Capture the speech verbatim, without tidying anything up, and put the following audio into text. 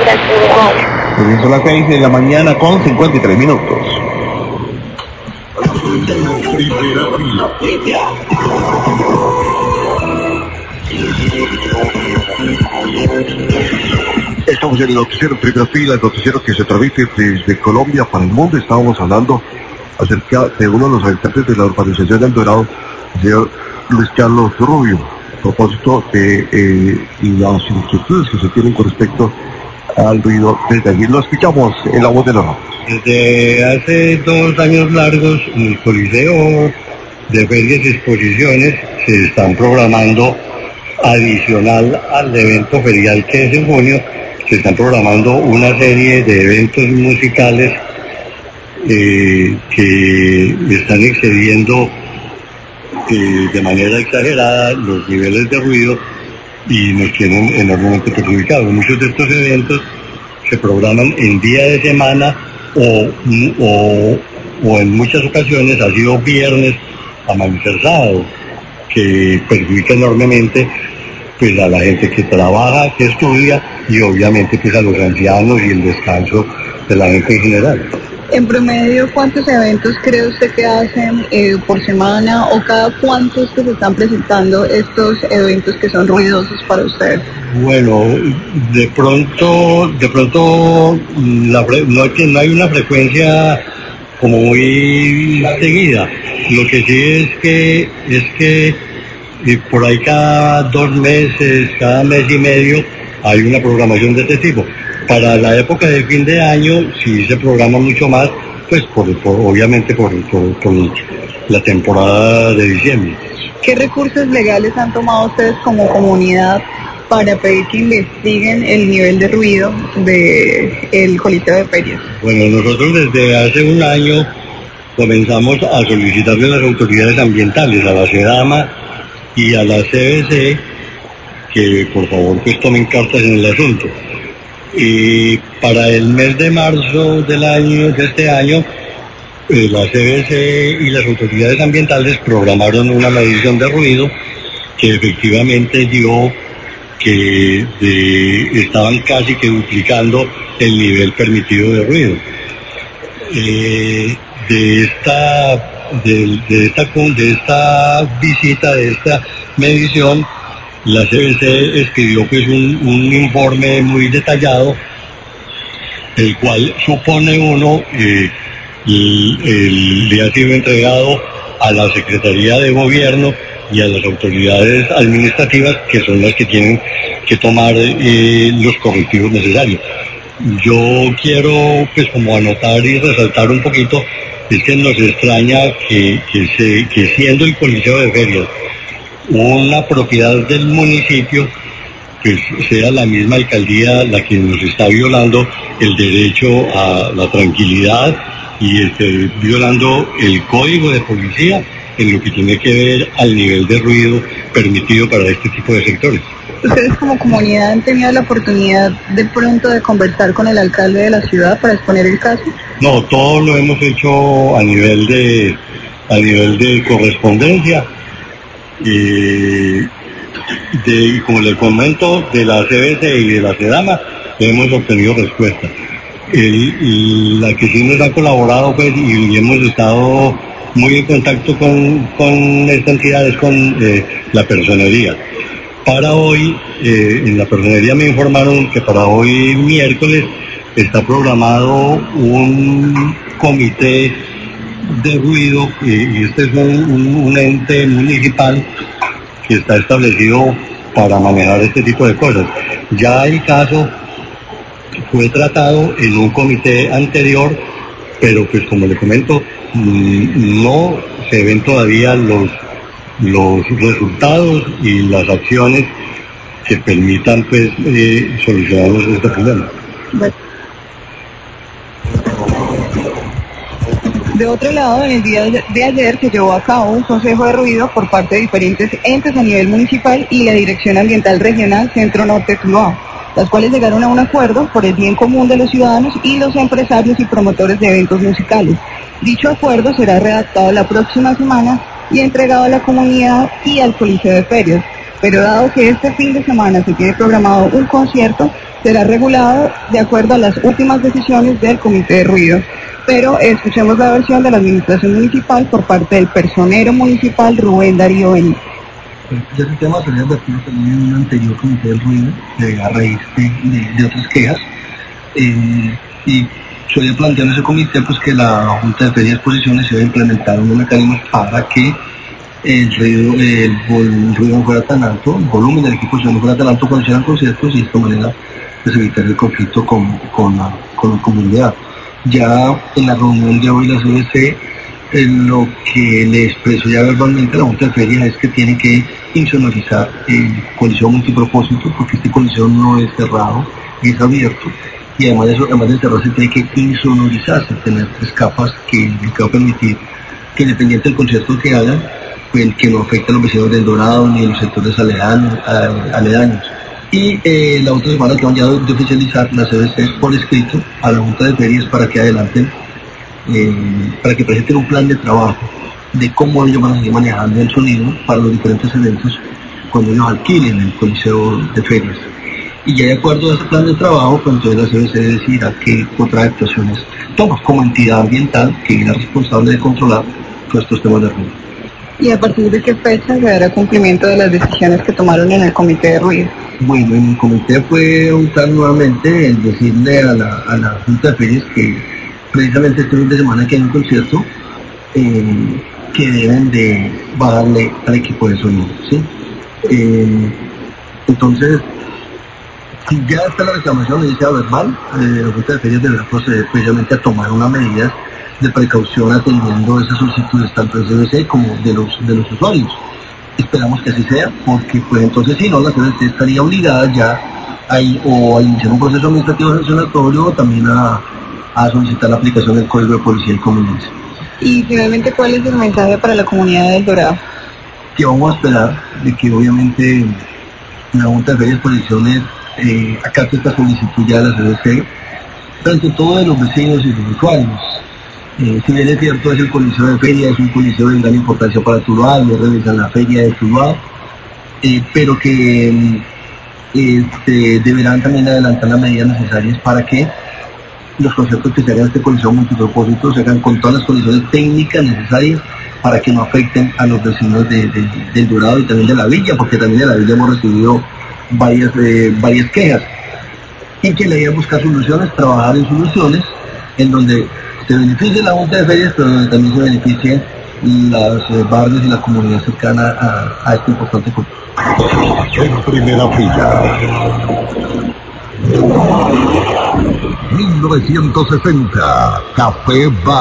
Pues son las seis de la mañana con cincuenta y tres minutos. Estamos en el noticiero Primera Fila, el noticiero que se transmite desde Colombia para el mundo. Estábamos hablando acerca de uno de los habitantes de la urbanización del Dorado, el señor Luis Carlos Rubio, a propósito de eh, las inquietudes que se tienen con respecto al ruido desde allí. Lo escuchamos en la voz de los. Desde hace dos años largos, en el Coliseo de Ferias y Exposiciones se están programando, adicional al evento ferial que es en junio, se están programando una serie de eventos musicales eh, que están excediendo eh, de manera exagerada los niveles de ruido y nos tienen enormemente perjudicados. Muchos de estos eventos se programan en día de semana o, o, o en muchas ocasiones ha sido viernes, amanecer sábado, que perjudica enormemente pues a la gente que trabaja, que estudia y obviamente pues a los ancianos y el descanso de la gente en general. En promedio, ¿cuántos eventos cree usted que hacen eh, por semana o cada cuántos que se están presentando estos eventos que son ruidosos para usted? Bueno, de pronto, de pronto la, no, hay, no hay una frecuencia como muy seguida. Lo que sí es que es que eh, por ahí cada dos meses, cada mes y medio hay una programación de este tipo. Para la época de fin de año sí se programa mucho más, pues por, por obviamente por, por, por la temporada de diciembre. ¿Qué recursos legales han tomado ustedes como comunidad para pedir que investiguen el nivel de ruido del Coliseo de Ferias? Bueno, nosotros desde hace un año comenzamos a solicitarle a las autoridades ambientales, a la SEDAMA y a la C B C, que por favor pues tomen cartas en el asunto. Y para el mes de marzo del año, de este año, eh, la C B C y las autoridades ambientales programaron una medición de ruido que efectivamente dio que de, estaban casi que duplicando el nivel permitido de ruido. Eh, de esta de, de esta de esta visita, de esta medición, la C B C expidió pues un, un informe muy detallado, el cual supone uno eh, y, el, le ha sido entregado a la Secretaría de Gobierno y a las autoridades administrativas, que son las que tienen que tomar eh, los correctivos necesarios. Yo quiero pues como anotar y resaltar un poquito, es que nos extraña que, que, se, que siendo el Coliseo de Ferias una propiedad del municipio, pues sea la misma alcaldía la que nos está violando el derecho a la tranquilidad y esté violando el código de policía en lo que tiene que ver al nivel de ruido permitido para este tipo de sectores. ¿Ustedes como comunidad han tenido la oportunidad de pronto de conversar con el alcalde de la ciudad para exponer el caso? No, todo lo hemos hecho a nivel de a nivel de correspondencia y de, como les comento, de la C B C y de la SEDAMA hemos obtenido respuesta. El, la que sí nos ha colaborado pues, y, y hemos estado muy en contacto con, con esta entidad es con eh, la personería. Para hoy, eh, en la personería me informaron que para hoy miércoles está programado un comité de ruido, eh, y este es un, un, un ente municipal que está establecido para manejar este tipo de cosas. Ya el caso fue tratado en un comité anterior, pero pues como le comento, no se ven todavía los, los resultados y las acciones que permitan pues eh, solucionarnos este problema. De otro lado, en el día de ayer se llevó a cabo un consejo de ruido por parte de diferentes entes a nivel municipal y la Dirección Ambiental Regional Centro Norte Tuluá, las cuales llegaron a un acuerdo por el bien común de los ciudadanos y los empresarios y promotores de eventos musicales. Dicho acuerdo será redactado la próxima semana y entregado a la comunidad y al Coliseo de Ferias. Pero dado que este fin de semana se tiene programado un concierto, será regulado de acuerdo a las últimas decisiones del Comité de Ruido. Pero escuchemos la versión de la Administración Municipal por parte del personero municipal Rubén Darío Benítez. Ya ese tema se había advertido también en un anterior Comité del Ruido, eh, a raíz de, de, de otras quejas, eh, y se había planteado en ese comité pues, que la Junta de Ferias y Exposiciones iba a implementar unos mecanismos para que el ruido, el, el ruido no fuera tan alto, el volumen del equipo no fuera tan alto cuando hicieran conciertos, y de esta manera pues, evitar el conflicto con, con, la, con la comunidad. Ya en la reunión de hoy la C B C, eh, lo que le expresó ya verbalmente a la Junta de Ferias es que tiene que insonorizar el coliseo multipropósito, porque este coliseo no es cerrado, es abierto, y además de eso, además de cerrarse, tiene que insonorizarse, tener tres capas que le va a permitir que, independiente del concierto que hagan, pues, que no afecte a los vecinos del Dorado ni a los sectores aledaños. aledaños. Y eh, la otra semana que van ya de oficializar la C B C por escrito a la Junta de Ferias para que adelanten, eh, para que presenten un plan de trabajo de cómo ellos van a seguir manejando el sonido para los diferentes eventos cuando ellos alquilen el coliseo de ferias. Y ya de acuerdo a ese plan de trabajo, pues entonces la C B C decidirá qué otras actuaciones toma como entidad ambiental que es la responsable de controlar todos estos temas de ruido. ¿Y a partir de qué fecha se dará cumplimiento de las decisiones que tomaron en el Comité de Ruido? Bueno, en el comité fue optar nuevamente el decirle a la, a la Junta de Ferias que precisamente este fin de semana que hay un concierto, eh, que deben de bajarle al equipo de sonido, ¿sí? Eh, entonces, si ya está la reclamación de iniciado verbal, eh, la Junta de Ferias deberá proceder precisamente a tomar unas medidas de precaución atendiendo esas solicitudes tanto del C B C como de los, de los usuarios. Esperamos que así sea, porque pues entonces si no, la C B C estaría obligada ya a, o a iniciar un proceso administrativo sancionatorio o también a, a solicitar la aplicación del Código de Policía y Convivencia. Y finalmente, ¿cuál es el mensaje para la comunidad del Dorado? Que vamos a esperar de que obviamente la Junta de Ferias y Exposiciones eh, acate esta solicitud ya de la C B C, pero ante todo de los vecinos y los usuarios. Eh, si bien es cierto, es el coliseo de feria, es un coliseo de gran importancia para Tuluá, y realizan la feria de Tuluá, eh, pero que este, deberán también adelantar las medidas necesarias para que los conciertos que se hagan en este coliseo multipropósito se hagan con todas las condiciones técnicas necesarias para que no afecten a los vecinos de, de, del Dorado y también de la villa, porque también de la villa hemos recibido varias, eh, varias quejas, y que la idea es buscar soluciones, trabajar en soluciones en donde se beneficie la Junta de Ferias, pero donde también se beneficien los eh, barrios y la comunidad cercana a, a este importante concurso. En primera fila. mil novecientos sesenta, Café Bar.